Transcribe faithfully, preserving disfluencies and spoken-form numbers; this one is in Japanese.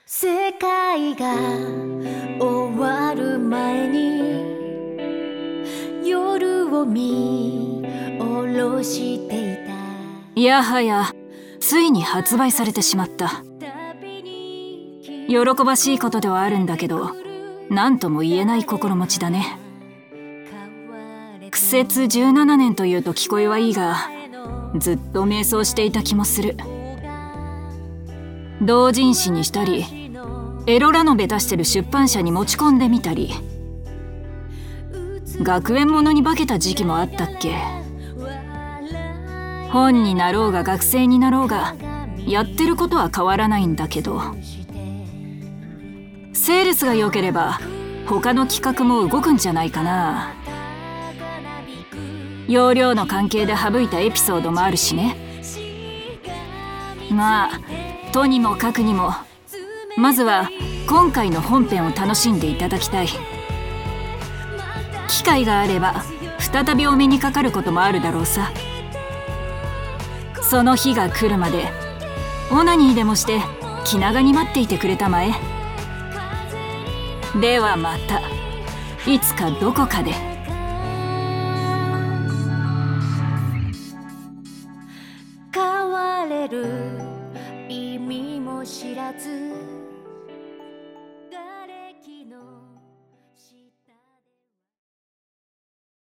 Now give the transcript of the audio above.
世界が終わる前に夜を見下ろしていた。 いやはやついに発売されてしまった。喜ばしいことではあるんだけど、何とも言えない心持ちだね。苦節じゅうななねんというと聞こえはいいが、ずっと迷走していた気もする。同人誌にしたり、エロラノベ出してる出版社に持ち込んでみたり、学園ものに化けた時期もあったっけ。本になろうが学生になろうがやってることは変わらないんだけど、セールスが良ければ他の企画も動くんじゃないかな。容量の関係で省いたエピソードもあるしね。まあとにもかくにもまずは今回の本編を楽しんでいただきたい。機会があれば再びお目にかかることもあるだろうさ。その日が来るまでオナニーでもして気長に待っていてくれたまえ。ではまたいつかどこかで。 変われる意味も知らず